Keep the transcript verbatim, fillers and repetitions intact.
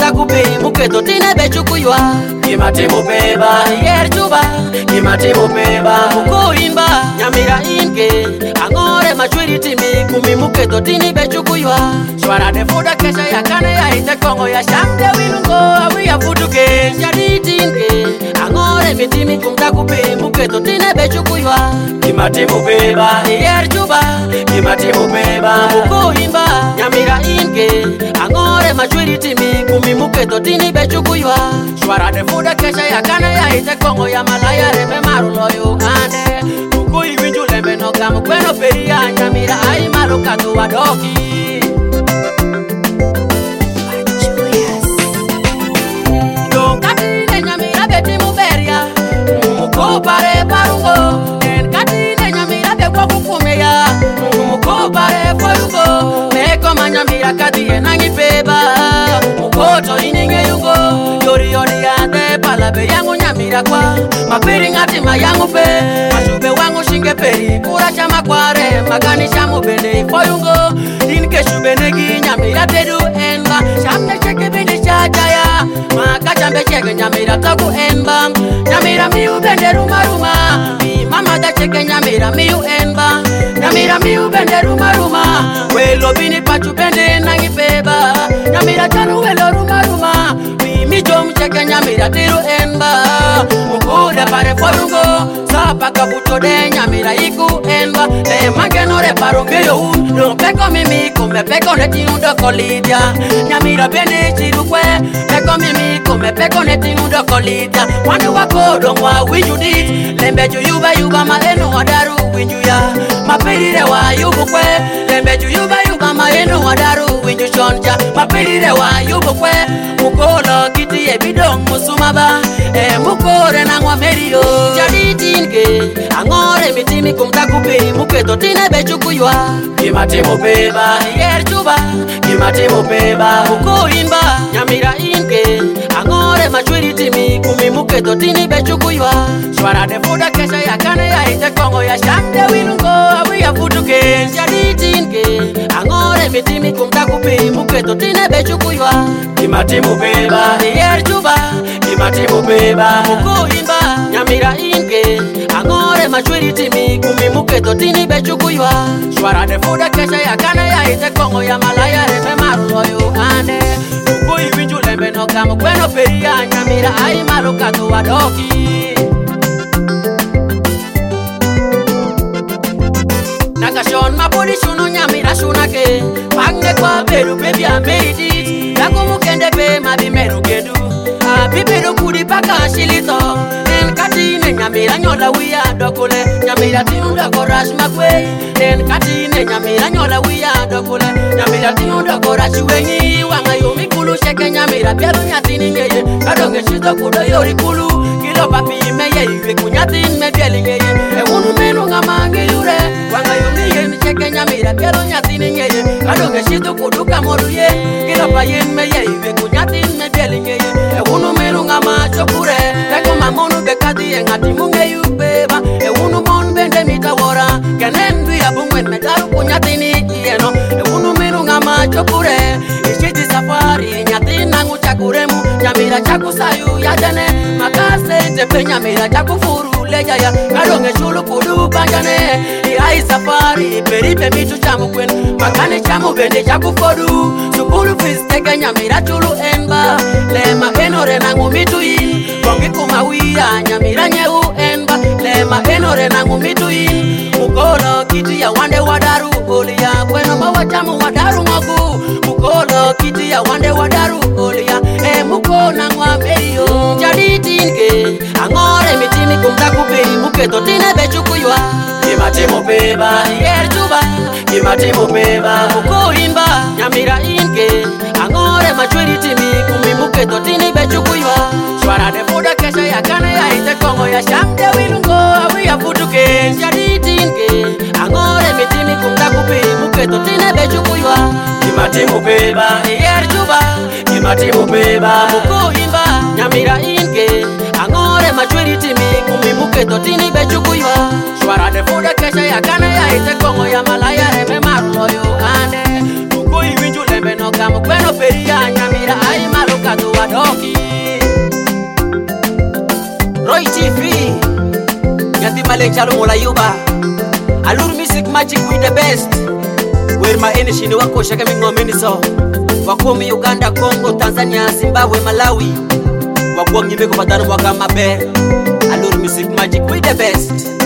kumtakupe muketo tine bechukuywa kimatimo peba yer chuba kimatimo peba mukoimba nyamira inke angore machwiri timi kumi muketo tini bechukuywa shwara de fuda kesha ya kane ya ite kongo ya shamde wilungo awi ya fuduke shaditi inke angore mitimi kumtakupe muketo tine bechukuywa kimatimo peba yer chuba kimatimo peba mukoimba nyamira inke angore machwiri timi kumi muketo tini bechukuywa shwara de fuda kesha ya kane ya ite kongo ya malaya reme maruloyo ande mukui winju lembe no gamu kweno peria nyamira ai marukatu wadoki Donkatine nyamira beti muberia muko pare parungo Donkatine nyamira bekwa kukumeya muko pare forugo Meko manyamira kadie nangi peba Mukoto ininge yugo Yori yori ade palabe yangu nyamira kwa Mapiri ngati mayangu pe Mashube wangu shinge peri Kura chama kware Magani shamu bende ifoyungo Inke shube negi nyamira tedu enba Shamne cheke bende chachaya Maka chambe cheke nyamira taku enba Nyamira miu bende ruma ruma Mi mama da cheke nyamira miu enba Nyamira miu bende ruma ruma Welo bini pachu bende nangi peba Nyamira chanu welo ruma ruma Mi mi jom cheke nyamira tiru enba Mukude pare forungo Sapa kabuto de nyamira iku enba Le mageno re parunge yo un No peko mimi kume peko netinu doko lidia Nyamira bende chirukwe Peko mimi kume peko netinu doko lidia Wanu wako dongwa winju dit Lembeju yuba yuba maenu wadaru winju ya Mapirire wa yubu kwe Lembeju yuba yuba maenu wadaru winju chonja Mapirire wa yubu kwe Mukolo kiti ebidong musumaba E mukore nangwa merio Jaditinke Angore mitimi kumtakupe Muketo tine bechukuywa Kimatimo peba Yer chuba Kimatimo peba Mukoimba Nyamira inke Angore machwiri timi Kumi muketo tini bechukuywa Shwara de fuda kesha ya kane ya ite kongo ya shamde wilungo Awi ya futuke Jaditinke Angore mitimi kumtakupe Muketo tine bechukuywa Kimatimo peba Yer chuba Kimatimo peba Mukoimba Nyamira inke Angore machwiri timi Kumi muketo tini bechukuywa Shwara de fuda kesha ya kane ya ite kongo ya malaya reme maruloyo ande Mukui winju lembe no gamu kweno peria Nyamira ai marukatu wadoki Nakashon mapodi shunu nyamira shunake Pange kwa beru bebi ameidi Yaku mukende pe mabi meru kedu Bibiru kudi paka shilito Nenkatine nyamira nyola wia dokule Nyamira tinu doko rash makwe Nenkatine nyamira nyola wia dokule Nyamira tinu doko rash wengi Wanga yumi kulu sheke nyamira Bialu nyatini ngeye Kadonge shito kudo yori kulu Kilo papi meye iwe kunyatin me bieli ngeye Ewunu menu nga mangi yure Wanga yumi yemi sheke nyamira Bialu nyatini ngeye Kadonge shito kudu kamoru ye Kilo pa yen meye iwe kunyatin me bieli ngeye Ewunu menu nga macho kure Eko mamonu bekadi ye ngati munge yubeba Ewunu mon bende mitawora Kenendu ya bungwen medaru kunyatini iyeno Ewunu menu nga macho kure Ishiti safari nyati nangu chakuremu Nyamira chakusayu ya jane Makase tepe nyamira chakufuru leja ya Kadonge shulu kudu panjane Ihai safari peripe mitu chamu kwen Makane chamu bende chakufodu Sukulu fis teke nyamira chulu enba Lema enore nangu mitu in Kongi kumawia nyamira nyeu enba Lema enore nangu mitu in Mukolo kiti ya wande wadaru Olia kweno mawachamu wadaru ngogu Mukolo kiti ya wande wadaru Olia e muko nangwa merio Jaditinke Angore mitimi kumtakupe Muketo tine bechukuywa Kimatimo peba Yer chuba Kimatimo peba Mukoimba Nyamira inke Angore machwiri timi Kumi muketo tini bechukuywa Shwara de fuda kesha ya kane ya ite kongo ya shamde wilungo Awi ya futuke Jaditinke Angore mitimi kumtakupe Muketo tine bechukuywa Kimatimo peba Yer chuba Kimatimo peba Mukoimba Nyamira inke Angore machwiri timi Kumi muketo tini bechukuywa Shwara de fuda kesha ya kane ya ite kongo ya malaya reme maruloyo ande Mukui winju lembe no gamu kweno peria Nyamira ai malukato maleng chalo mola yuba. Alur music magic with the best. Where my energy ni wako shaka mingomeni so. Wakomi Uganda, Congo, Tanzania, Zimbabwe, Malawi. Wakuwa ngimeko patano waka mabe. Alur music magic with the best.